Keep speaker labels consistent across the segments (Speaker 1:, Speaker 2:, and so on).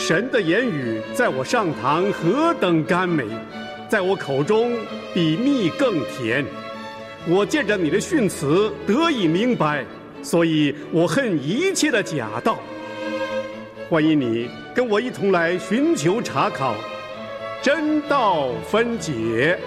Speaker 1: 神的言语在我上膛何等甘美，在我口中比蜜更甜。我借着你的训词得以明白，所以我恨一切的假道。欢迎你跟我一同来寻求查考，真道分解。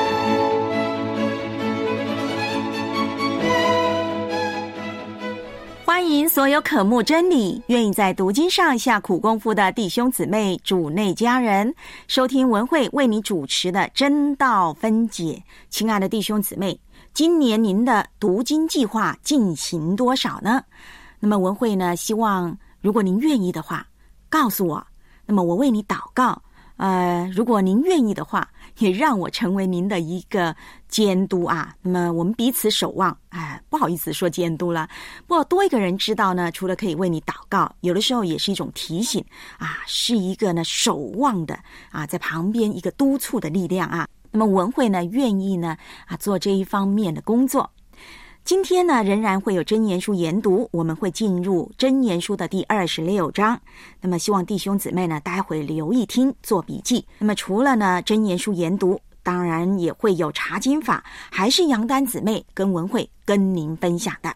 Speaker 2: 欢迎所有渴慕真理、愿意在读经上下苦功夫的弟兄姊妹、主内家人，收听文慧为你主持的真道分解。亲爱的弟兄姊妹，今年您的读经计划进行多少呢？那么文慧呢，希望如果您愿意的话，告诉我，那么我为你祷告。如果您愿意的话，也让我成为您的一个监督啊。那么我们彼此守望，不好意思说监督了。不过多一个人知道呢，除了可以为你祷告，有的时候也是一种提醒啊，是一个呢守望的啊，在旁边一个督促的力量啊。那么文慧呢，愿意呢做这一方面的工作。今天呢，仍然会有箴言书研读，我们会进入箴言书的第26章。那么希望弟兄姊妹呢，待会留意听，做笔记。那么除了呢箴言书研读，当然也会有查经法，还是杨丹姊妹跟文慧跟您分享的。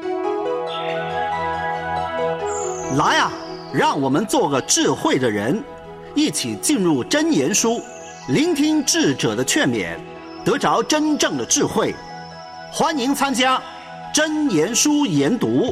Speaker 3: 来啊，让我们做个智慧的人，一起进入箴言书，聆听智者的劝勉，得着真正的智慧。欢迎参加箴言书研读。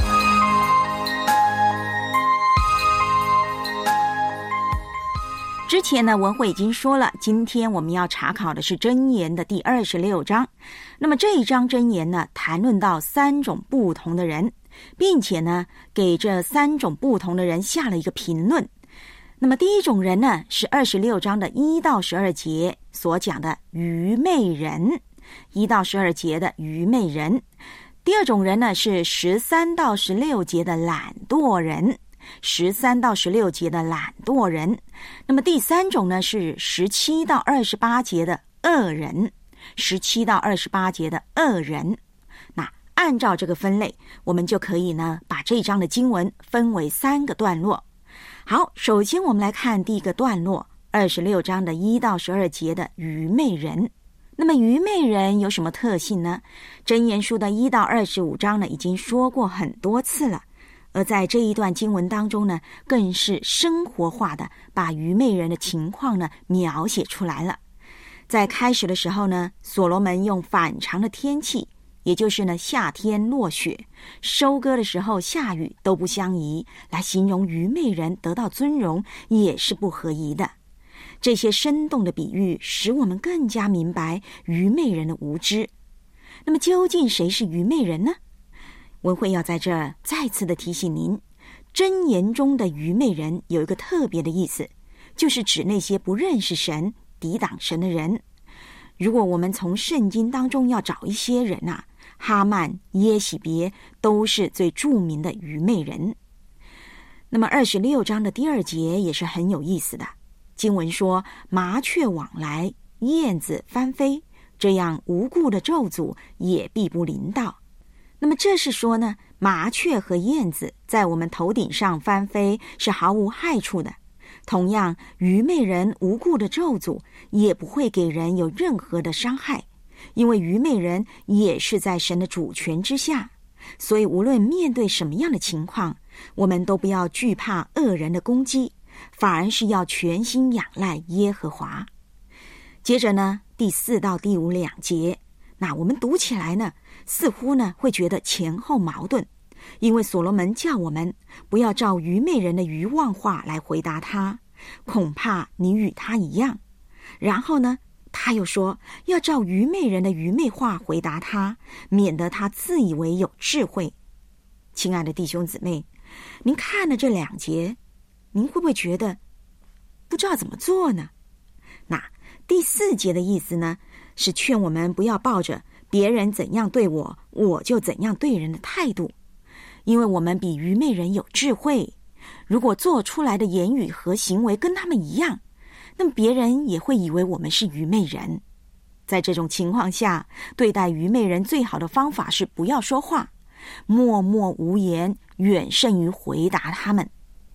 Speaker 2: 之前呢，文慧已经说了，今天我们要查考的是箴言的第26章。那么这一章箴言呢，谈论到3种不同的人，并且呢，给这3种不同的人下了一个评论。那么第一种人呢，是26章的1到12节所讲的愚昧人，1到12节的愚昧人。第二种人呢，是13到16节的懒惰人，13到16节的懒惰人。那么第三种呢，是17到28节的恶人，17到28节的恶人。那按照这个分类，我们就可以呢，把这一章的经文分为3个段落。好，首先我们来看第一个段落，26章的1到12节的愚昧人。那么愚昧人有什么特性呢？箴言书的1到25章呢，已经说过很多次了，而在这一段经文当中呢，更是生活化的把愚昧人的情况呢描写出来了。在开始的时候呢，所罗门用反常的天气，也就是呢夏天落雪，收割的时候下雨都不相宜，来形容愚昧人得到尊荣也是不合宜的。这些生动的比喻使我们更加明白愚昧人的无知。那么究竟谁是愚昧人呢？文慧要在这儿再次的提醒您，箴言中的愚昧人有一个特别的意思，就是指那些不认识神、抵挡神的人。如果我们从圣经当中要找一些人啊，哈曼、耶洗别都是最著名的愚昧人。那么26章的第2节也是很有意思的。经文说，麻雀往来，燕子翻飞，这样无故的咒诅也必不临到。那么这是说呢，麻雀和燕子在我们头顶上翻飞是毫无害处的。同样，愚昧人无故的咒诅也不会给人有任何的伤害，因为愚昧人也是在神的主权之下。所以无论面对什么样的情况，我们都不要惧怕恶人的攻击，反而是要全心仰赖耶和华。接着呢，第4到第5两节，那我们读起来呢，似乎呢会觉得前后矛盾，因为所罗门叫我们不要照愚昧人的愚妄话来回答他，恐怕你与他一样。然后呢，他又说要照愚昧人的愚昧话回答他，免得他自以为有智慧。亲爱的弟兄姊妹，您看了这2节，您会不会觉得不知道怎么做呢？那第4节的意思呢，是劝我们不要抱着别人怎样对我，我就怎样对人的态度，因为我们比愚昧人有智慧。如果做出来的言语和行为跟他们一样，那么别人也会以为我们是愚昧人。在这种情况下，对待愚昧人最好的方法是不要说话，默默无言，远胜于回答他们。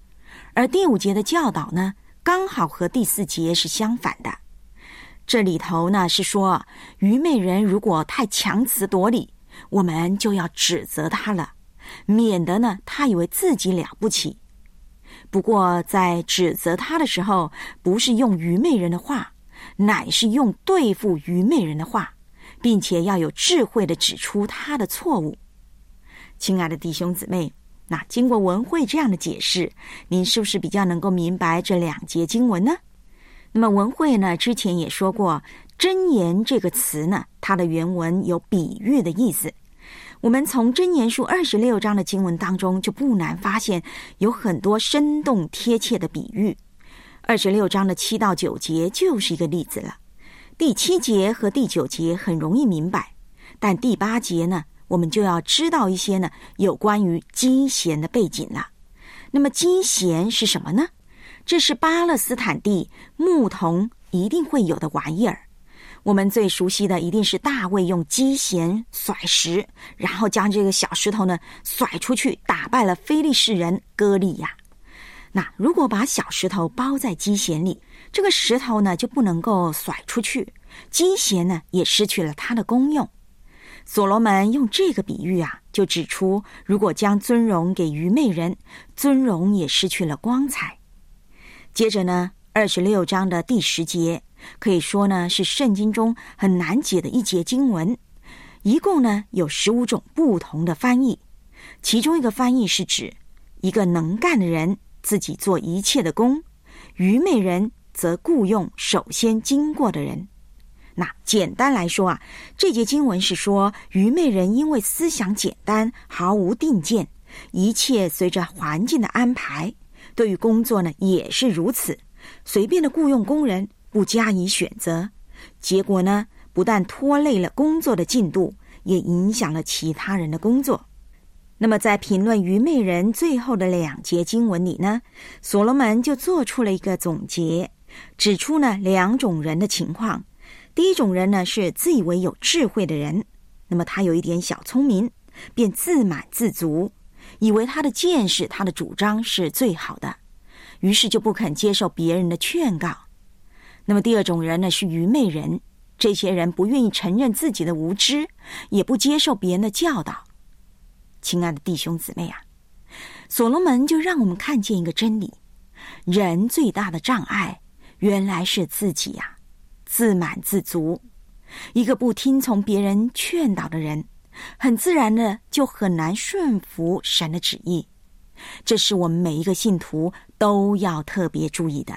Speaker 2: 而第5节的教导呢，刚好和第4节是相反的。这里头呢是说，愚昧人如果太强词夺理，我们就要指责他了，免得呢他以为自己了不起。不过在指责他的时候，不是用愚昧人的话，乃是用对付愚昧人的话，并且要有智慧地指出他的错误。亲爱的弟兄姊妹，那经过文慧这样的解释，您是不是比较能够明白这2节经文呢？那么文慧呢，之前也说过，箴言这个词呢，它的原文有比喻的意思。我们从箴言书26章的经文当中，就不难发现有很多生动贴切的比喻。26章的7到9节就是一个例子了。第7节和第9节很容易明白，但第8节呢，我们就要知道一些呢有关于基弦的背景了。那么基弦是什么呢？这是巴勒斯坦地牧童一定会有的玩意儿。我们最熟悉的一定是大卫用基弦甩石，然后将这个小石头呢甩出去，打败了非利士人歌利亚。那如果把小石头包在基弦里，这个石头呢就不能够甩出去，基弦呢也失去了它的功用。所罗门用这个比喻啊，就指出如果将尊荣给愚昧人，尊荣也失去了光彩。接着呢，26章的第10节，可以说呢是圣经中很难解的一节经文，一共呢有15种不同的翻译。其中一个翻译是指一个能干的人自己做一切的工，愚昧人则雇用首先经过的人。那简单来说啊，这节经文是说，愚昧人因为思想简单，毫无定见，一切随着环境的安排，对于工作呢也是如此，随便的雇用工人，不加以选择，结果呢不但拖累了工作的进度，也影响了其他人的工作。那么在评论愚昧人最后的2节经文里呢，所罗门就做出了一个总结，指出呢2种人的情况。第一种人呢是自以为有智慧的人，那么他有一点小聪明，便自满自足，以为他的见识他的主张是最好的，于是就不肯接受别人的劝告。那么第2种人呢是愚昧人，这些人不愿意承认自己的无知，也不接受别人的教导。亲爱的弟兄姊妹啊，所罗门就让我们看见一个真理，人最大的障碍原来是自己啊，自满自足。一个不听从别人劝导的人，很自然的就很难顺服神的旨意。这是我们每一个信徒都要特别注意的。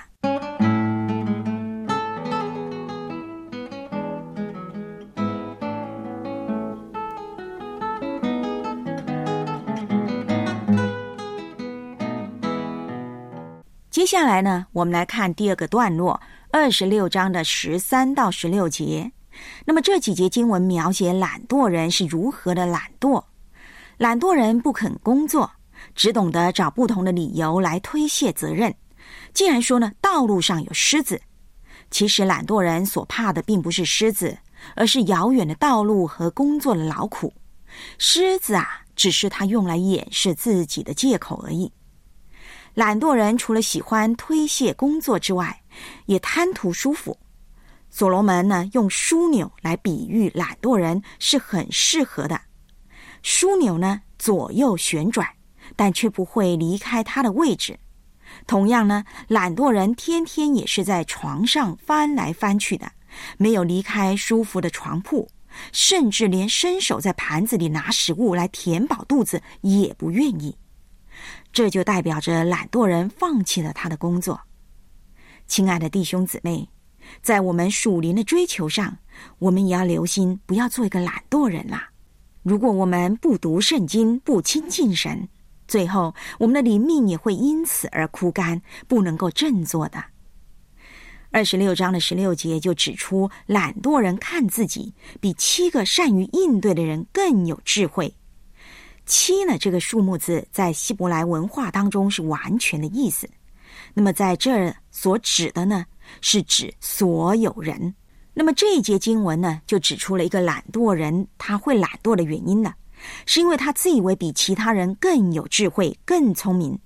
Speaker 2: 接下来呢，我们来看第2个段落，26章的13到16节。那么这几节经文描写懒惰人是如何的懒惰。懒惰人不肯工作，只懂得找不同的理由来推卸责任。既然说呢，道路上有狮子，其实懒惰人所怕的并不是狮子，而是遥远的道路和工作的劳苦。狮子啊，只是他用来掩饰自己的借口而已。懒惰人除了喜欢推卸工作之外，也贪图舒服。所罗门呢，用枢纽来比喻懒惰人是很适合的。枢纽呢，左右旋转，但却不会离开它的位置。同样呢，懒惰人天天也是在床上翻来翻去的，没有离开舒服的床铺，甚至连伸手在盘子里拿食物来填饱肚子也不愿意。这就代表着懒惰人放弃了他的工作。亲爱的弟兄姊妹，在我们属灵的追求上，我们也要留心，不要做一个懒惰人啦。如果我们不读圣经，不亲近神，最后我们的灵命也会因此而枯干，不能够振作的。26章的16节就指出，懒惰人看自己比7个善于应对的人更有智慧。7呢，这个数目字在希伯来文化当中是完全的意思。那么在这儿所指的呢，是指所有人。那么这一节经文呢，就指出了一个懒惰人他会懒惰的原因呢，是因为他自以为比其他人更有智慧，更聪明。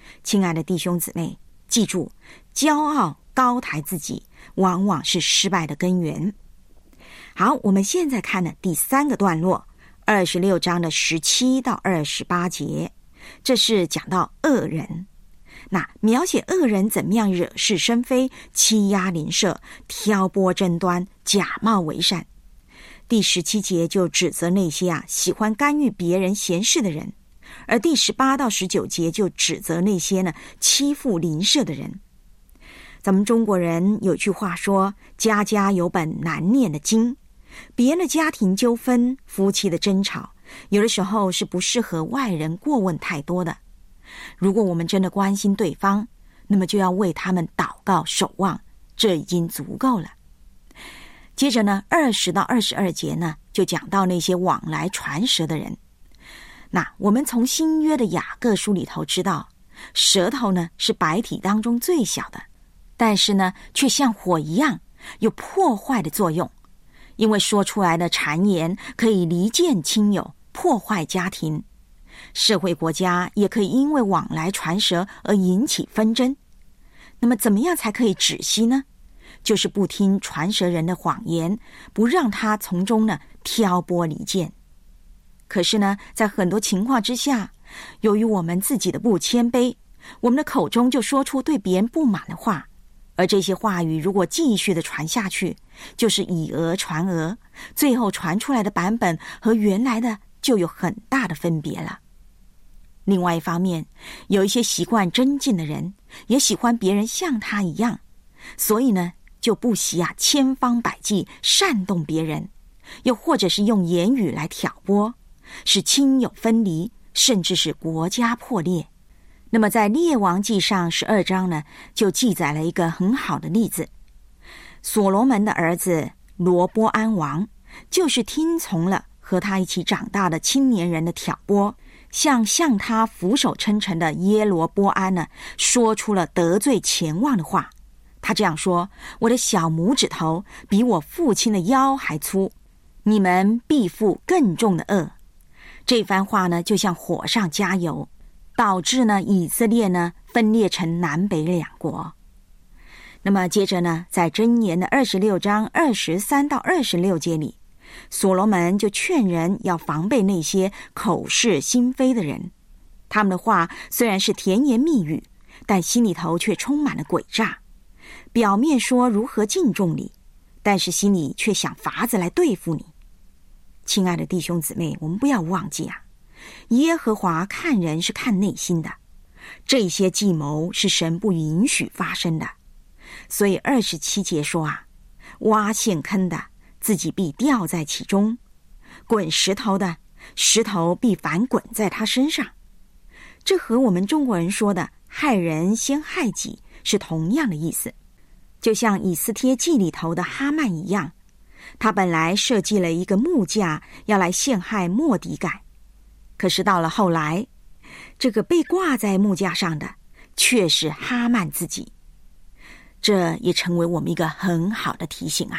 Speaker 2: 亲爱的弟兄姊妹，记住，骄傲高抬自己往往是失败的根源。好，我们现在看的第3个段落，26章的17到28节，这是讲到恶人。那描写恶人怎么样惹是生非，欺压邻舍，挑拨争端，假冒为善。第17节就指责那些喜欢干预别人闲事的人，而第18到19节就指责那些欺负邻舍的人。咱们中国人有句话说，家家有本难念的经。别人的家庭纠纷，夫妻的争吵，有的时候是不适合外人过问太多的。如果我们真的关心对方，那么就要为他们祷告守望，这已经足够了。接着20到22节就讲到那些往来传舌的人。那我们从新约的雅各书里头知道，舌头是百体当中最小的，但是却像火一样有破坏的作用。因为说出来的谗言可以离间亲友，破坏家庭，社会国家也可以因为往来传舌而引起纷争。那么怎么样才可以止息呢？就是不听传舌人的谎言，不让他从中挑拨离间。可是在很多情况之下，由于我们自己的不谦卑，我们的口中就说出对别人不满的话，而这些话语如果继续的传下去，就是以讹传讹，最后传出来的版本和原来的就有很大的分别了。另外一方面，有一些习惯争竞的人，也喜欢别人像他一样，所以就不惜千方百计煽动别人，又或者是用言语来挑拨，使亲友分离，甚至是国家破裂。那么在列王记上12章就记载了一个很好的例子。所罗门的儿子罗波安王，就是听从了和他一起长大的青年人的挑拨，向他俯首称臣的耶罗波安说出了得罪前望的话。他这样说：我的小拇指头比我父亲的腰还粗，你们必负更重的恶。这番话就像火上加油，导致以色列分裂成南北两国。那么接着在箴言的26章23到26节里，所罗门就劝人要防备那些口是心非的人。他们的话虽然是甜言蜜语，但心里头却充满了诡诈。表面说如何敬重你，但是心里却想法子来对付你。亲爱的弟兄姊妹，我们不要忘记耶和华看人是看内心的，这些计谋是神不允许发生的。所以27节说挖陷坑的自己必掉在其中，滚石头的石头必反滚在他身上。这和我们中国人说的害人先害己是同样的意思。就像以斯帖记里头的哈曼一样，他本来设计了一个木架要来陷害末底改，可是到了后来，这个被挂在木架上的却是哈曼自己。这也成为我们一个很好的提醒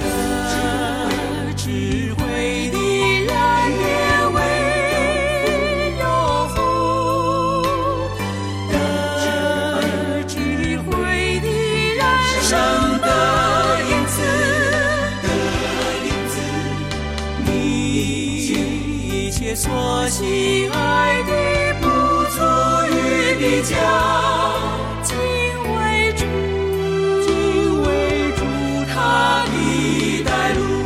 Speaker 4: 智慧的人也为有福，得智慧的人生的因子，你一切所喜爱的不足于比较，敬畏主他的带路。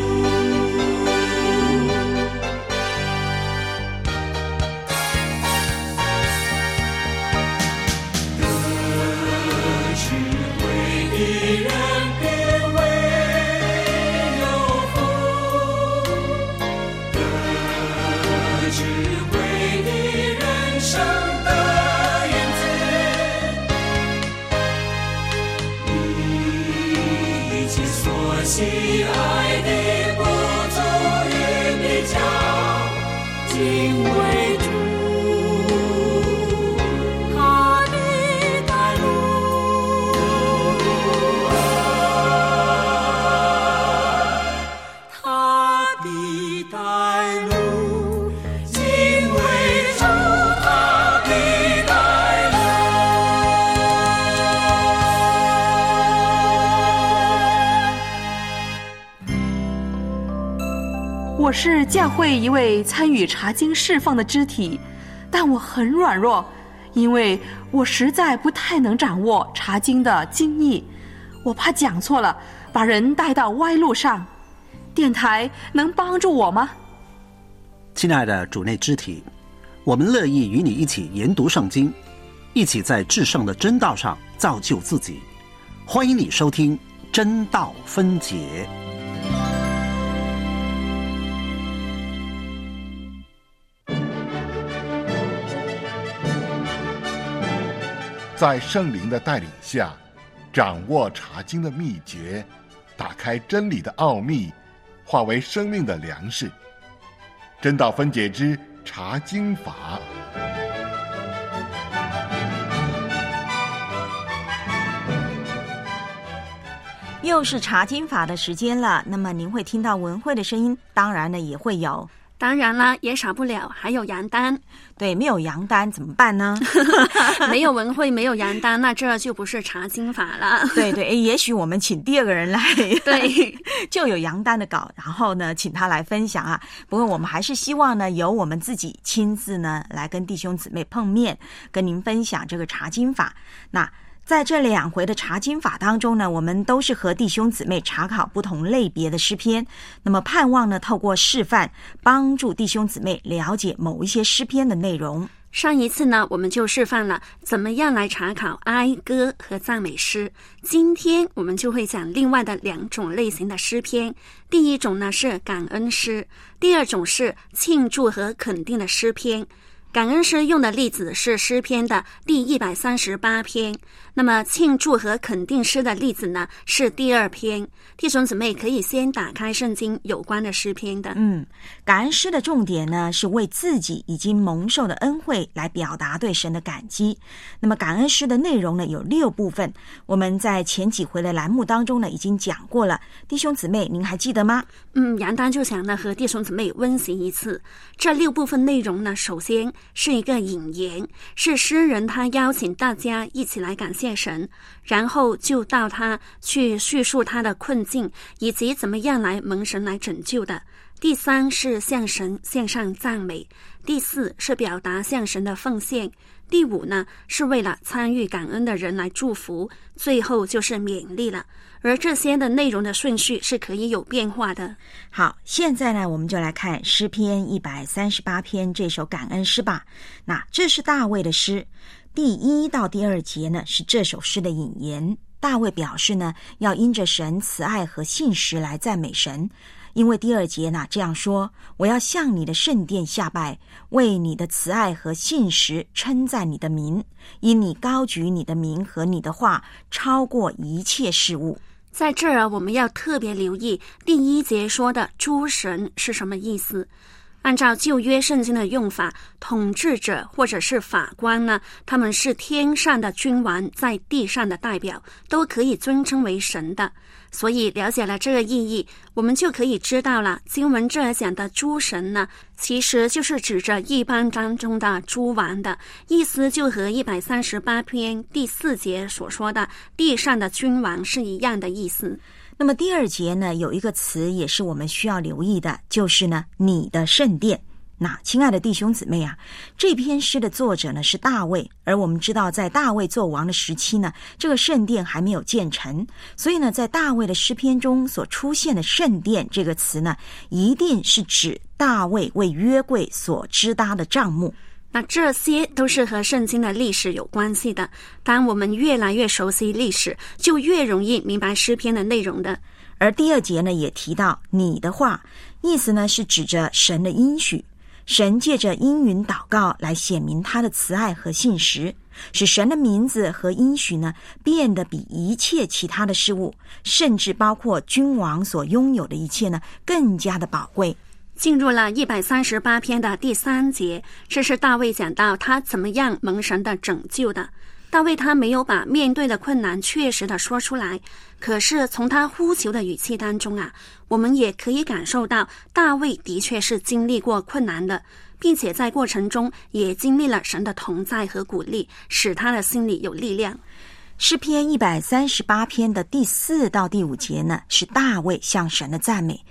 Speaker 4: 喜爱的不足于比较，敬畏主他的带路，他的带路，敬畏主他的带路。
Speaker 5: 我是教会一位参与查经释放的肢体，但我很软弱，因为我实在不太能掌握查经的经义，我怕讲错了，把人带到歪路上。电台能帮助我吗？
Speaker 3: 亲爱的主内肢体，我们乐意与你一起研读圣经，一起在至圣的真道上造就自己。欢迎你收听真道分解。
Speaker 6: 在圣灵的带领下，掌握查经的秘诀，打开真理的奥秘，化为生命的粮食。真道分解之查经法。
Speaker 2: 又是查经法的时间了，那么您会听到文慧的声音，当然呢也会有，
Speaker 7: 当然了，也少不了还有杨丹。
Speaker 2: 对，没有杨丹怎么办呢？
Speaker 7: 没有文慧，没有杨丹，那这就不是查经法了。
Speaker 2: 对对，也许我们请第二个人来，
Speaker 7: 对，
Speaker 2: 就有杨丹的稿，然后呢，请他来分享啊。不过我们还是希望呢，由我们自己亲自呢来跟弟兄姊妹碰面，跟您分享这个查经法。那在这2回的查经法当中呢，我们都是和弟兄姊妹查考不同类别的诗篇，那么盼望呢透过示范帮助弟兄姊妹了解某一些诗篇的内容。
Speaker 7: 上一次呢，我们就示范了怎么样来查考哀歌和赞美诗。今天我们就会讲另外的2种类型的诗篇。第一种呢是感恩诗，第二种是庆祝和肯定的诗篇。感恩诗用的例子是诗篇的第138篇，那么庆祝和肯定诗的例子呢是第2篇。弟兄姊妹可以先打开圣经有关的诗篇的。
Speaker 2: 感恩诗的重点呢是为自己已经蒙受的恩惠来表达对神的感激。那么感恩诗的内容呢有6部分，我们在前几回的栏目当中呢已经讲过了，弟兄姊妹您还记得吗？
Speaker 7: 杨丹就想呢和弟兄姊妹温习一次。这6部分内容呢，首先是一个引言，是诗人他邀请大家一起来感谢神，然后就到他去叙述他的困境以及怎么样来蒙神来拯救的。第3是向神献上赞美，第4是表达向神的奉献，第5呢是为了参与感恩的人来祝福，最后就是勉励了。而这些的内容的顺序是可以有变化的。
Speaker 2: 好，现在呢我们就来看诗篇138篇这首感恩诗吧。那这是大卫的诗，第1到第2节呢是这首诗的引言。大卫表示呢要因着神慈爱和信实来赞美神，因为第2节呢这样说，我要向你的圣殿下拜，为你的慈爱和信实称赞你的名，因你高举你的名和你的话超过一切事物。
Speaker 7: 在这儿我们要特别留意第1节说的诸神是什么意思。按照旧约圣经的用法，统治者或者是法官呢，他们是天上的君王在地上的代表，都可以尊称为神的。所以了解了这个意义，我们就可以知道了，经文这儿讲的诸神呢，其实就是指着一般当中的诸王的意思，就和138篇第4节所说的地上的君王是一样的意思。
Speaker 2: 那么第2节呢有一个词也是我们需要留意的，就是呢你的圣殿。那亲爱的弟兄姊妹啊，这篇诗的作者呢是大卫，而我们知道在大卫做王的时期呢，这个圣殿还没有建成，所以呢在大卫的诗篇中所出现的圣殿这个词呢，一定是指大卫为约柜所支搭的帐幕。
Speaker 7: 那这些都是和圣经的历史有关系的，当我们越来越熟悉历史，就越容易明白诗篇的内容的。
Speaker 2: 而第2节呢也提到你的话，意思呢是指着神的应许，神借着应允祷告来显明他的慈爱和信实，使神的名字和应许呢变得比一切其他的事物，甚至包括君王所拥有的一切呢更加的宝贵。
Speaker 7: 进入了138篇的第3节，这是大卫讲到他怎么样蒙神的拯救的。大卫他没有把面对的困难确实的说出来，可是从他呼求的语气当中啊，我们也可以感受到大卫的确是经历过困难的，并且在过程中也经历了神的同在和鼓励，使他的心里有力量。
Speaker 2: 诗篇138篇的第4到第5节呢，是大卫向神的赞美，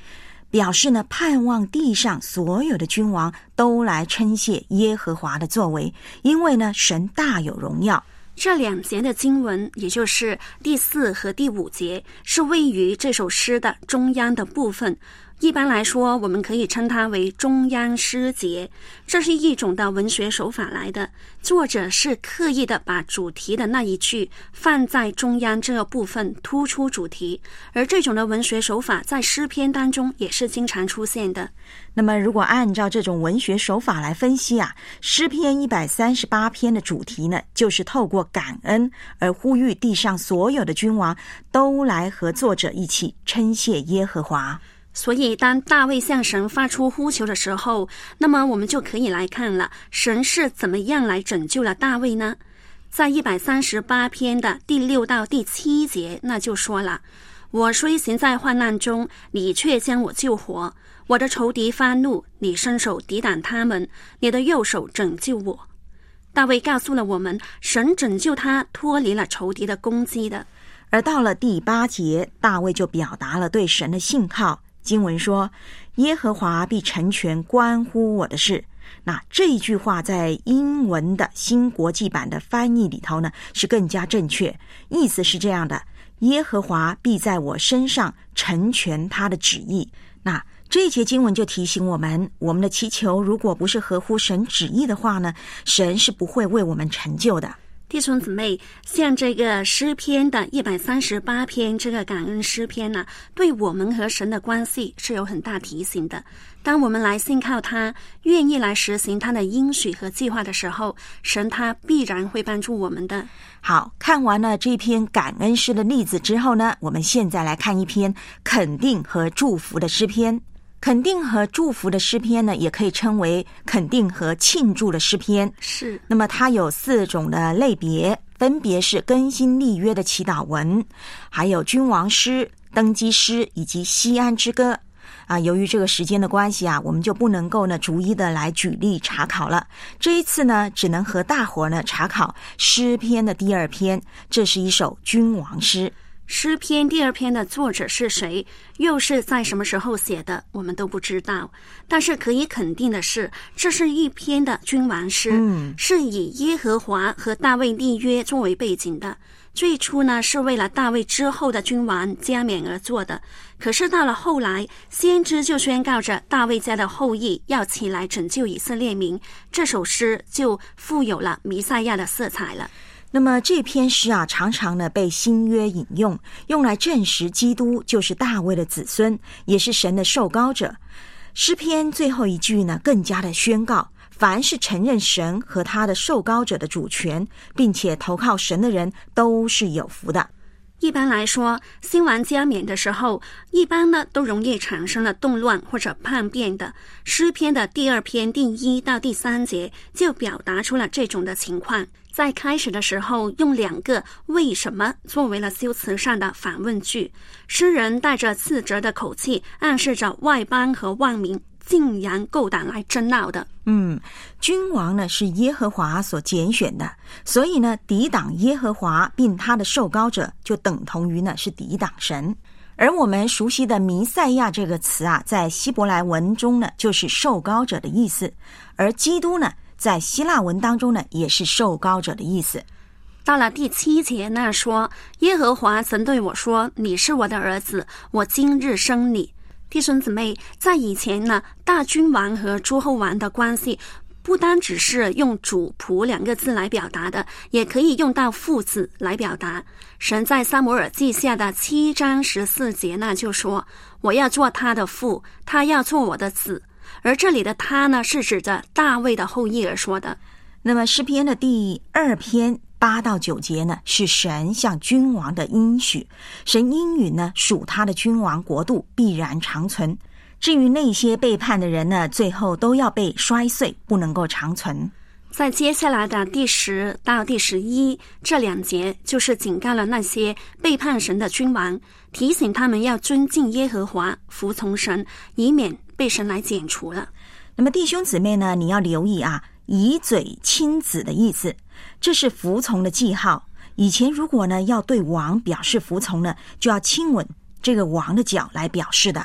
Speaker 2: 表示呢盼望地上所有的君王都来称谢耶和华的作为，因为呢神大有荣耀。
Speaker 7: 这2节的经文，也就是第4和第5节，是位于这首诗的中央的部分。一般来说，我们可以称它为中央诗节，这是一种的文学手法来的。作者是刻意的把主题的那一句放在中央这个部分，突出主题。而这种的文学手法在诗篇当中也是经常出现的。
Speaker 2: 那么如果按照这种文学手法来分析啊，诗篇138篇的主题呢，就是透过感恩而呼吁地上所有的君王都来和作者一起称谢耶和华。
Speaker 7: 所以当大卫向神发出呼求的时候，那么我们就可以来看了，神是怎么样来拯救了大卫呢？在138篇的第6到第7节，那就说了，我虽行在患难中，你却将我救活，我的仇敌发怒，你伸手抵挡他们，你的右手拯救我。大卫告诉了我们，神拯救他脱离了仇敌的攻击的。
Speaker 2: 而到了第8节，大卫就表达了对神的信靠。经文说，耶和华必成全关乎我的事。那这一句话在英文的新国际版的翻译里头呢，是更加正确，意思是这样的，耶和华必在我身上成全他的旨意。那这一节经文就提醒我们，我们的祈求如果不是合乎神旨意的话呢，神是不会为我们成就的。
Speaker 7: 弟兄姊妹，像这个诗篇的138篇这个感恩诗篇呢，对我们和神的关系是有很大提醒的。当我们来信靠他，愿意来实行他的应许和计划的时候，神他必然会帮助我们的。
Speaker 2: 好，看完了这篇感恩诗的例子之后呢，我们现在来看一篇肯定和祝福的诗篇。肯定和祝福的诗篇呢，也可以称为肯定和庆祝的诗篇。
Speaker 7: 是。那
Speaker 2: 么它有4种的类别，分别是更新立约的祈祷文，还有君王诗、登基诗以及西安之歌。由于这个时间的关系啊，我们就不能够呢逐一的来举例查考了。这一次呢，只能和大伙呢查考诗篇的第2篇，这是一首君王诗。
Speaker 7: 诗篇第2篇的作者是谁，又是在什么时候写的，我们都不知道。但是可以肯定的是，这是一篇的君王诗，是以耶和华和大卫立约作为背景的。最初呢，是为了大卫之后的君王加冕而做的。可是到了后来，先知就宣告着大卫家的后裔要起来拯救以色列民，这首诗就富有了弥赛亚的色彩了。
Speaker 2: 那么这篇诗啊，常常呢被新约引用，用来证实基督就是大卫的子孙，也是神的受膏者。诗篇最后一句呢，更加的宣告，凡是承认神和他的受膏者的主权，并且投靠神的人，都是有福的。
Speaker 7: 一般来说，新王加冕的时候，一般呢都容易产生了动乱或者叛变的。诗篇的第2篇第1到第3节就表达出了这种的情况。在开始的时候，用2个为什么作为了修辞上的反问句，诗人带着自责的口气，暗示着外邦和万民竟然够胆来争闹的。
Speaker 2: 君王呢是耶和华所拣选的，所以呢抵挡耶和华并他的受膏者，就等同于呢是抵挡神。而我们熟悉的弥赛亚这个词啊，在希伯来文中呢就是受膏者的意思，而基督呢在希腊文当中呢也是受膏者的意思。
Speaker 7: 到了第7节那说，耶和华曾对我说，你是我的儿子，我今日生你。弟兄姊妹，在以前呢，大君王和诸侯王的关系不单只是用主仆2个字来表达的，也可以用到父子来表达。神在撒母耳记下的7章14节那就说，我要做他的父，他要做我的子。而这里的他呢，是指着大卫的后裔而说的。
Speaker 2: 那么诗篇的第2篇8到9节呢，是神向君王的应许。神应允呢，属他的君王国度必然长存。至于那些背叛的人呢，最后都要被摔碎，不能够长存。
Speaker 7: 在接下来的第10到第11这2节，就是警告了那些背叛神的君王，提醒他们要尊敬耶和华，服从神，以免被神来剪除了。
Speaker 2: 那么弟兄姊妹呢，你要留意啊，以嘴亲子的意思，这是服从的记号。以前如果呢要对王表示服从呢，就要亲吻这个王的脚来表示的。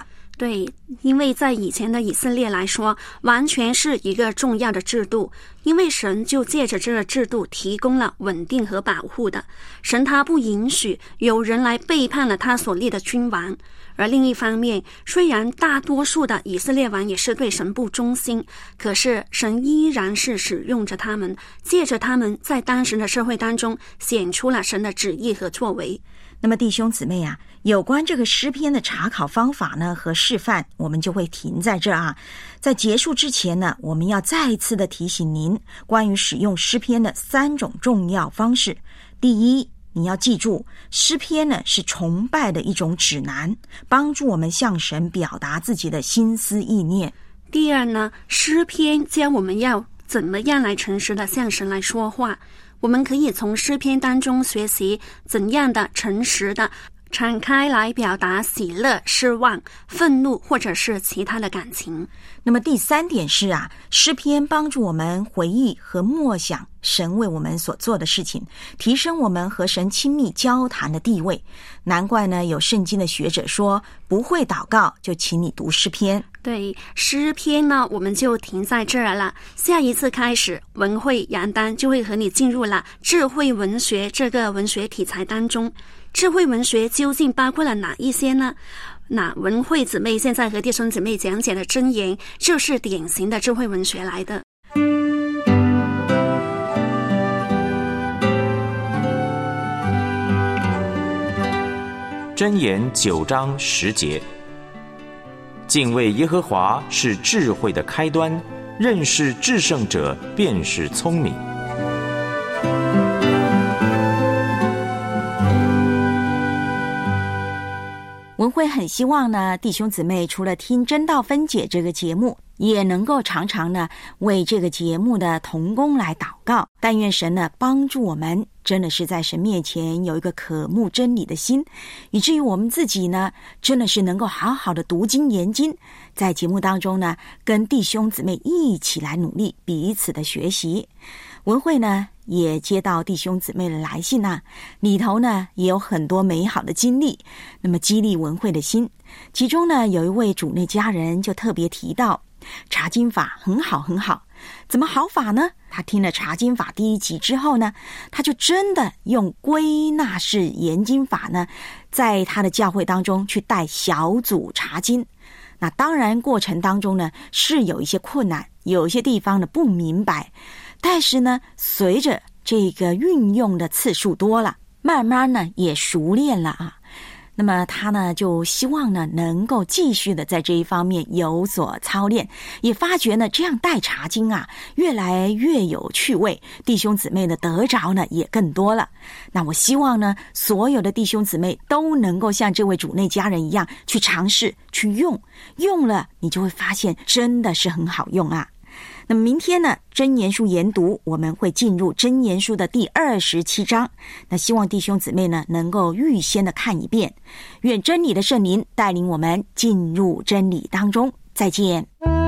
Speaker 7: 对，因为在以前的以色列来说，完全是一个重要的制度，因为神就借着这个制度提供了稳定和保护的。神他不允许有人来背叛了他所立的君王。而另一方面，虽然大多数的以色列王也是对神不忠心，可是神依然是使用着他们，借着他们在当时的社会当中显出了神的旨意和作为。
Speaker 2: 那么弟兄姊妹啊，有关这个诗篇的查考方法呢和示范，我们就会停在这啊。在结束之前呢，我们要再一次的提醒您关于使用诗篇的3种重要方式。第一，你要记住，诗篇呢是崇拜的一种指南，帮助我们向神表达自己的心思意念。
Speaker 7: 第二呢，诗篇教我们要怎么样来诚实的向神来说话。我们可以从诗篇当中学习怎样的诚实的敞开来表达喜乐、失望、愤怒或者是其他的感情。
Speaker 2: 那么第3点是啊，诗篇帮助我们回忆和默想神为我们所做的事情，提升我们和神亲密交谈的地位。难怪呢，有圣经的学者说，不会祷告就请你读诗篇。
Speaker 7: 对，诗篇呢我们就停在这儿了。下一次开始，文慧杨丹就会和你进入了智慧文学这个文学题材当中。智慧文学究竟包括了哪一些呢？那文慧姊妹现在和弟兄姊妹讲解的箴言，就是典型的智慧文学来的。
Speaker 8: 箴言9章10节，敬畏耶和华是智慧的开端，认识至圣者便是聪明。
Speaker 2: 文慧很希望呢，弟兄姊妹除了听真道分解这个节目，也能够常常呢为这个节目的同工来祷告。但愿神呢帮助我们，真的是在神面前有一个渴慕真理的心，以至于我们自己呢真的是能够好好的读经研经，在节目当中呢跟弟兄姊妹一起来努力彼此的学习。文慧呢也接到弟兄姊妹的来信啊，里头呢也有很多美好的经历，那么激励文慧的心。其中呢有一位主内家人就特别提到，查经法很好很好。怎么好法呢？他听了查经法第1集之后呢，他就真的用归纳式研经法呢，在他的教会当中去带小组查经。那当然过程当中呢是有一些困难，有一些地方呢不明白，但是呢随着这个运用的次数多了，慢慢呢也熟练了啊。那么他呢就希望呢能够继续的在这一方面有所操练，也发觉呢这样带查经啊越来越有趣味，弟兄姊妹的得着呢也更多了。那我希望呢所有的弟兄姊妹都能够像这位主内家人一样去尝试去用了，你就会发现真的是很好用啊。那么明天呢箴言书研读，我们会进入箴言书的第27章，那希望弟兄姊妹呢能够预先的看一遍。愿真理的圣灵带领我们进入真理当中。再见。